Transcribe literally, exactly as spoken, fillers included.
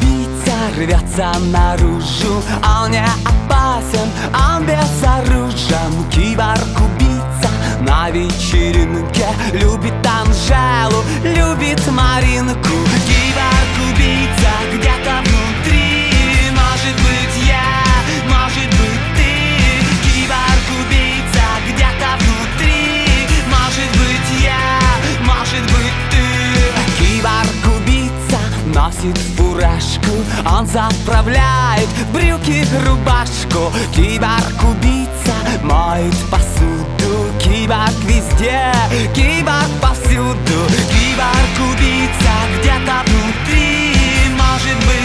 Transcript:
Киборг-убийца рвется наружу. Он не опасен, он безоружен. Киборг-убийца на вечеринке любит Анжелу, любит Маринку. Киборг-убийца где-то внутри, может быть я, может быть ты. Киборг-убийца где-то внутри, может быть я, может быть ты. Киборг-убийца носит фуражку, он заправляет брюки, рубашку. Киборг-убийца моет посуду. Киборг везде, киборг повсюду. Киборг-убийца где-то внутри, может быть